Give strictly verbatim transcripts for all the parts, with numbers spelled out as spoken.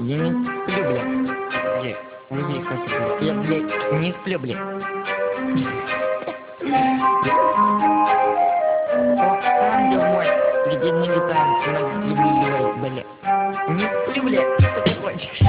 Я не сплю, блядь. Блядь, уйди, как это? Я, блядь, не сплю, блядь. О, ангел мой, где не летаем над землей, блядь. Не сплю, блядь, что ты хочешь?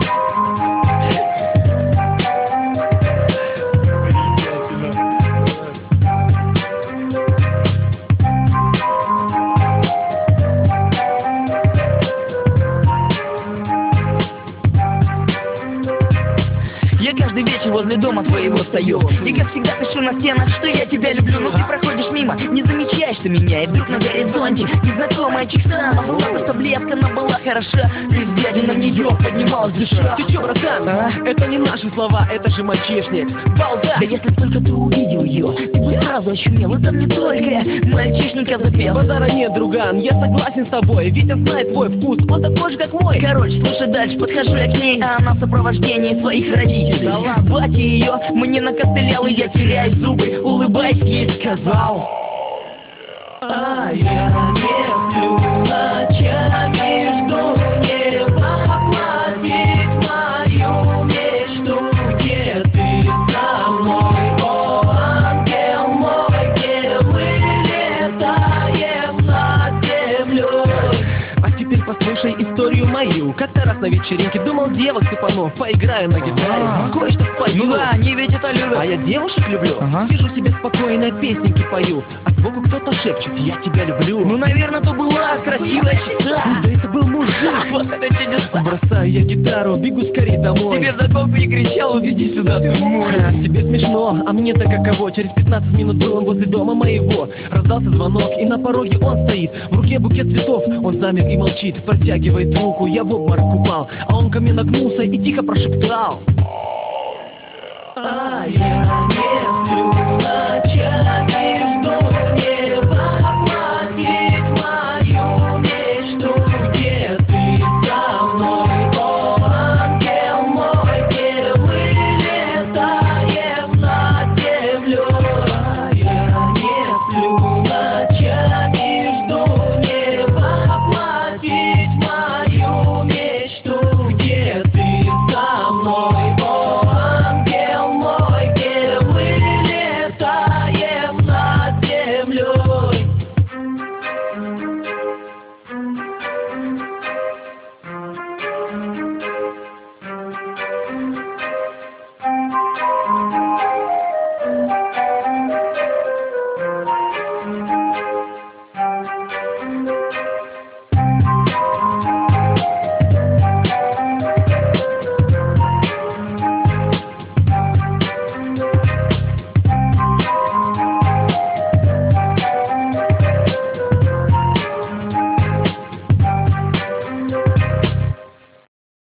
Я каждый вечер возле дома твоего стою и как всегда пишу на стенах, что я тебя люблю. Но ты проходишь мимо, не замечаешь ты меня. И вдруг на горизонте незнакомая чита. Она была просто блеска, но была хороша. При взгляде на нее поднималась душа. Ты чё, братан? А? Это не наши слова, это же мальчишник. Балда! Да если только ты увидел ее, ты бы сразу очумел. Это мне только мальчишника запел. Базара нет, друган, я согласен с тобой. Витя знает твой вкус, он такой же, как мой. Короче, слушай дальше, подхожу я к ней, а она в сопровождении своих родителей. Да ладно. Батя ее мне накостылял, и я, теряя зубы, улыбаясь, ей сказал: а я не сплю ночами, жду, не воплотить мою мечту. Где ты со мной, о ангел мой, где мы летаем над землей? А теперь послушай историю мою. Как-то раз на вечеринке думал девок цепанов, поиграю на гитаре, кое-что спою. Ну да, они ведь это любят. А я девушек люблю, Ага. сижу себе спокойно, песенки пою, а сбоку кто-то шепчет: я тебя люблю. Ну, наверное, то была красивая чита. Да это был мужик. Вот это чудеса. Бросаю я гитару, бегу скорей домой. Тебе вдогонку не кричал: уведи сюда, ты мой. Ха, тебе смешно, а мне-то каково. Через пятнадцать минут был он возле дома моего. Раздался звонок, и на пороге он стоит. В руке букет цветов, он замер и молчит. Протягивает руку, я в обморок упал. А он ко мне нагнулся и тихо прошептал: а я не